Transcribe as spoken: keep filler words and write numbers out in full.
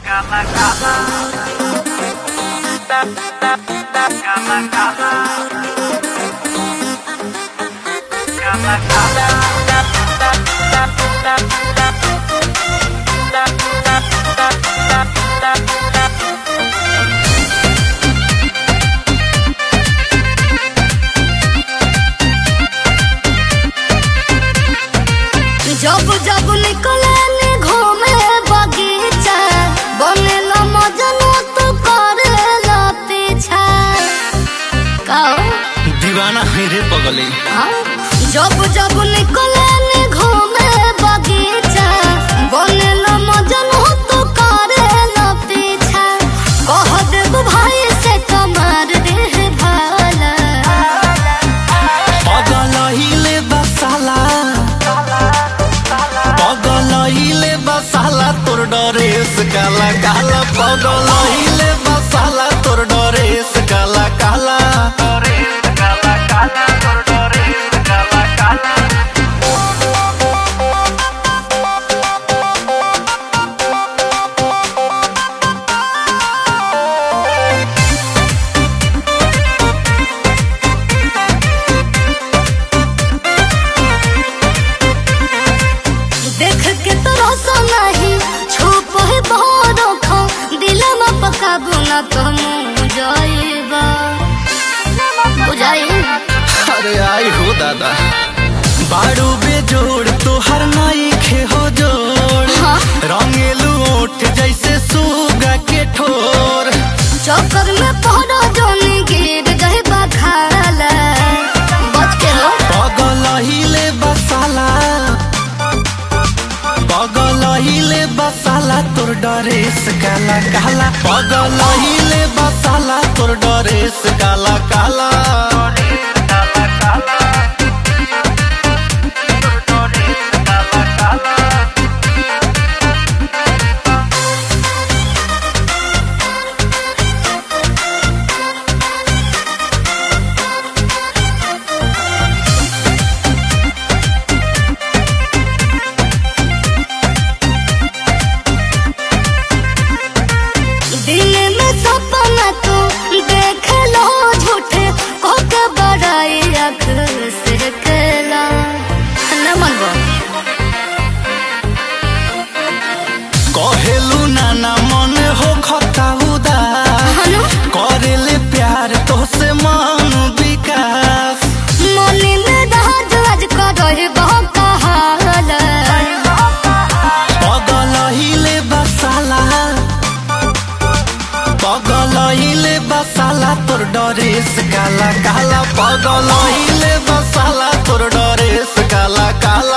Kala kala, tap tap tap, kala kala, kala kala, tap tap tap tap tap, tap tap tap tap tap tap. जब जब निकले घूमे बगीचा बनेला मजनू तो करेला पीछा काओ दीवाना है रे पगली। जब जब निकले घूमे बगीचा बनेला मजनू तो करेला पीछा कह देब भाई से कमार दे भाला पगलहिले बसाला पगलहिले बसाला तोर डरेस काला काला पगलहिले बसाला तोर डरेस काला काला Kala kala, tordores, kala kala. देख के तो रोसो नहीं छुप है बहुत खो दिल में पका बुना तो मुँह जाएगा बुझाई अरे आई हो दादा बारू बेजोड़ तोहर नाई खे हो जोड़ हाँ। रंगेलू ओठ जैसे सुगा के ठोर चौकर में पहरो जोनी गिर गए बखाला बच के लो पगलहिले बसाला पगलहिले बसाला तोर डरेस काला काला पगलहिले बसाला तोर डरेस काला काला Kala kala, tordores, kala kala. दिल में सपना तू देख लो झूठे कोके बड़ाई अख से केला न मनबो कहेलू नाना मन हो खता उदास हनु करेले प्यार तोसे मन विकास मनी में राज आज करहि बहुत कहाला पगलहिले बसाला पगलहिले बसाला तोर डरेस काला काला पगलहिले बसाला तोर डरेस काला काला।